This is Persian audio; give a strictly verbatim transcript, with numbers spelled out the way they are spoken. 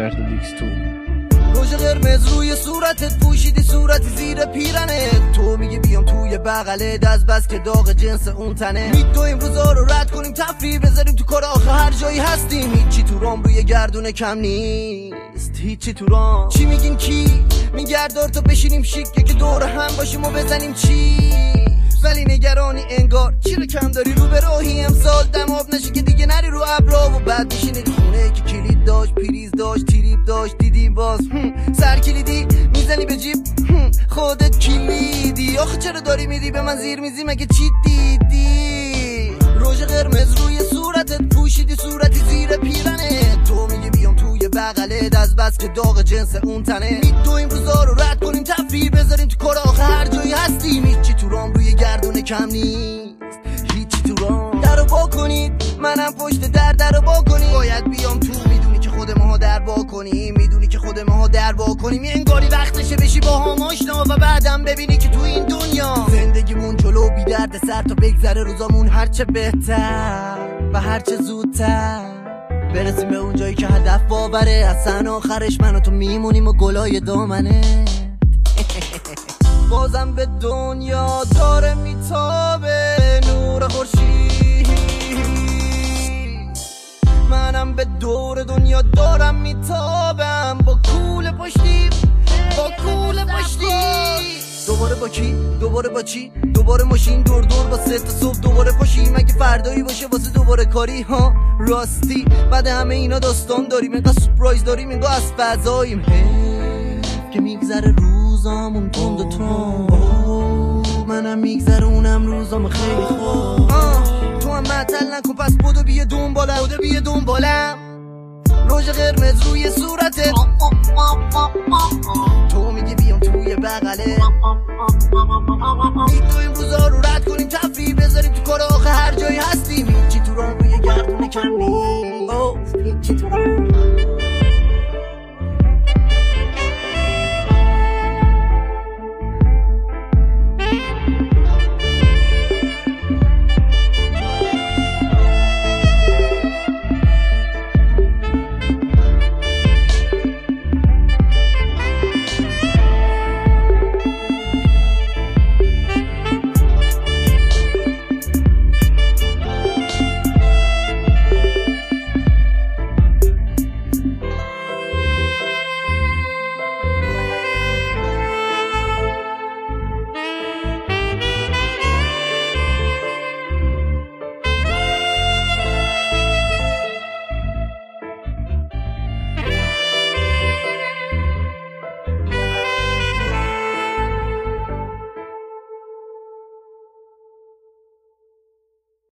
Alberto Dix تو روژ قرمز روی صورتت پوشیدی صورتی زیر پیرنت تو میگی بیام توی بغلت از بس که داغ جنس اون تنه میدویم روزا رو رد کنیم تفریح بذاریم تو کار آخه هر جایی هستیم هیچی تو رام روی گردون کم نیست هیچی تو رام چی میگین کی میگردار تا بشینیم شیک که دور هم باشیم و بزنیم چی ولی نگرانی انگار چی رو کم داری رو به راهی امسال دماب نشی که دیگه نری رو ابرا و بعد میشینی تو خونه که کلید داشت پریز داشت تریپ داشت دیدیم باز سر کلیدی میزنی به جیب خودت کلیدی آخه چرا داری میدی به من زیر میزی مگه چی دیدی روژ قرمز روی صورتت پوشیدی صورتی زیر پیرنه تو میگی بیام توی بغلت از بس که داغ جنس اون تنه میدویم روزا رو رد کنیم تفریح بذاریم تو کار آخه هر جایی هستیم هیچی تو رام روی گردون کم نیست هیچی تو رام درو با کنید منم پشت در درو با کنید باید بیام تو میدونی که خود ماها در با کنیم میدونی که خود ماها در با کنیم یه انگاری وقتشه بشی با هم آشنا و بعدم ببینی که تو این دنیا زندگیمون جلو بی درد سر تا بگذره روزامون هرچه بهتر و هرچه زودتر برسیم به اون جایی که هدف باوره اصلا آخرش من و تو میمونیم و گلای دامنه بازم به دنیا داره میتابه نور خورشید منم به دور دنیا دارم میتابم با کول پشتی با کول پشتی دوباره با کی دوباره با چی دوباره ماشین دور دور با سه تا صبح دوباره پاشی مگه فردایی باشه واسه دوباره کاری ها راستی بعد همه اینا داستان داریم اینقدر سورپرایز داریم اینقدر از فضاییم که میگذره روزامون تند و تند منم میگذرونم روزام خیلی خوب تو هم معطل نکن پس بودو بیه دنبالم بودو بیه دنبالم روژ قرمز روی صورتت